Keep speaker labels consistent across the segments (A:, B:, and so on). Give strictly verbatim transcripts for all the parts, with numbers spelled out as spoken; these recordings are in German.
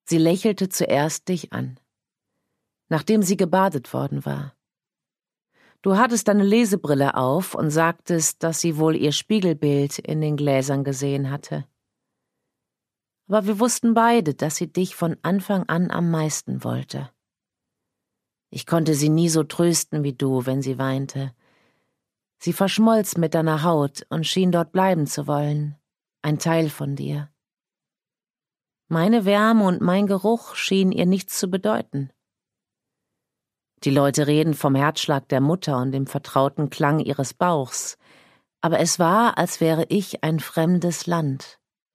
A: Sie lächelte zuerst dich an, nachdem sie gebadet worden war. Du hattest deine Lesebrille auf und sagtest, dass sie wohl ihr Spiegelbild in den Gläsern gesehen hatte. Aber wir wussten beide, dass sie dich von Anfang an am meisten wollte. Ich konnte sie nie so trösten wie du, wenn sie weinte. Sie verschmolz mit deiner Haut und schien dort bleiben zu wollen, ein Teil von dir. Meine Wärme und mein Geruch schienen ihr nichts zu bedeuten. Die Leute reden vom Herzschlag der Mutter und dem vertrauten Klang ihres Bauchs, aber es war, als wäre ich ein fremdes Land.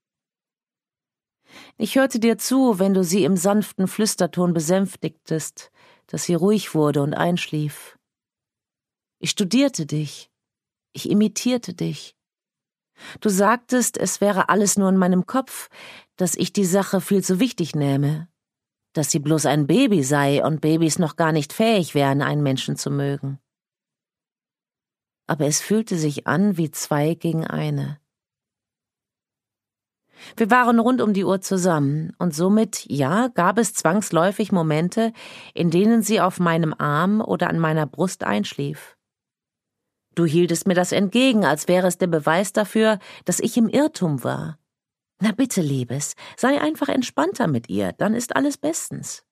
A: Ich hörte dir zu, wenn du sie im sanften Flüsterton besänftigtest, dass sie ruhig wurde und einschlief. Ich studierte dich, ich imitierte dich. Du sagtest, es wäre alles nur in meinem Kopf, dass ich die Sache viel zu wichtig nähme, dass sie bloß ein Baby sei und Babys noch gar nicht fähig wären, einen Menschen zu mögen. Aber es fühlte sich an wie zwei gegen eine. Wir waren rund um die Uhr zusammen, und somit, ja, gab es zwangsläufig Momente, in denen sie auf meinem Arm oder an meiner Brust einschlief. Du hieltest mir das entgegen, als wäre es der Beweis dafür, dass ich im Irrtum war. Na bitte, Liebes, sei einfach entspannter mit ihr, dann ist alles bestens.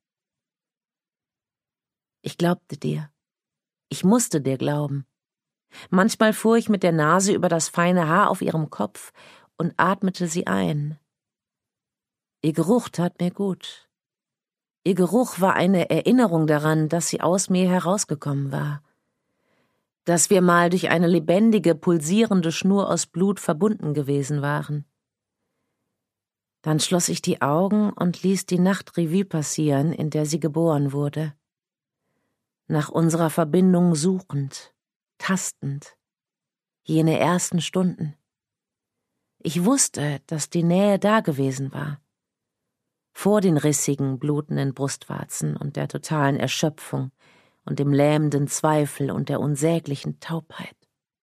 A: Ich glaubte dir. Ich musste dir glauben. Manchmal fuhr ich mit der Nase über das feine Haar auf ihrem Kopf und atmete sie ein. Ihr Geruch tat mir gut. Ihr Geruch war eine Erinnerung daran, dass sie aus mir herausgekommen war. Dass wir mal durch eine lebendige, pulsierende Schnur aus Blut verbunden gewesen waren. Dann schloss ich die Augen und ließ die Nacht Revue passieren, in der sie geboren wurde. Nach unserer Verbindung suchend, tastend. Jene ersten Stunden. Ich wusste, dass die Nähe da gewesen war. Vor den rissigen, blutenden Brustwarzen und der totalen Erschöpfung und dem lähmenden Zweifel und der unsäglichen Taubheit.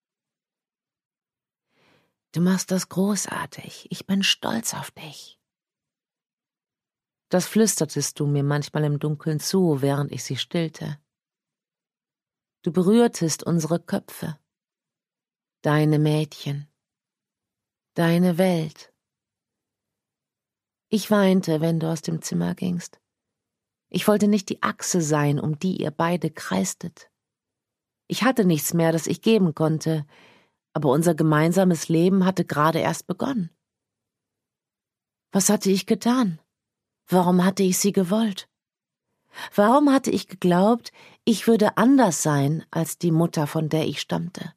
A: Du machst das großartig. Ich bin stolz auf dich. Das flüstertest du mir manchmal im Dunkeln zu, während ich sie stillte. Du berührtest unsere Köpfe. Deine Mädchen. Deine Welt. Ich weinte, wenn du aus dem Zimmer gingst. Ich wollte nicht die Achse sein, um die ihr beide kreistet. Ich hatte nichts mehr, das ich geben konnte, aber unser gemeinsames Leben hatte gerade erst begonnen. Was hatte ich getan? Warum hatte ich sie gewollt? Warum hatte ich geglaubt, ich würde anders sein als die Mutter, von der ich stammte?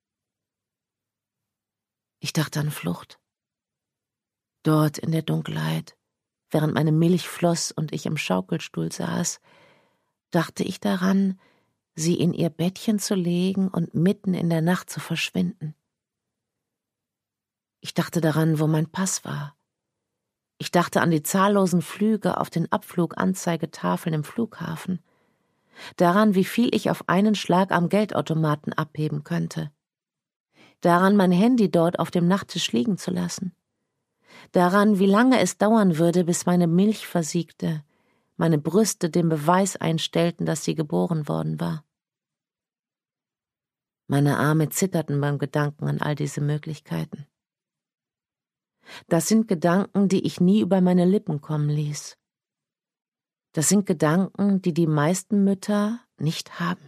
A: Ich dachte an Flucht. Dort in der Dunkelheit, während meine Milch floss und ich im Schaukelstuhl saß, dachte ich daran, sie in ihr Bettchen zu legen und mitten in der Nacht zu verschwinden. Ich dachte daran, wo mein Pass war. Ich dachte an die zahllosen Flüge auf den Abfluganzeigetafeln im Flughafen, daran, wie viel ich auf einen Schlag am Geldautomaten abheben könnte, daran, mein Handy dort auf dem Nachttisch liegen zu lassen, daran, wie lange es dauern würde, bis meine Milch versiegte, meine Brüste den Beweis einstellten, dass sie geboren worden war. Meine Arme zitterten beim Gedanken an all diese Möglichkeiten. Das sind Gedanken, die ich nie über meine Lippen kommen ließ. Das sind Gedanken, die die meisten Mütter nicht haben.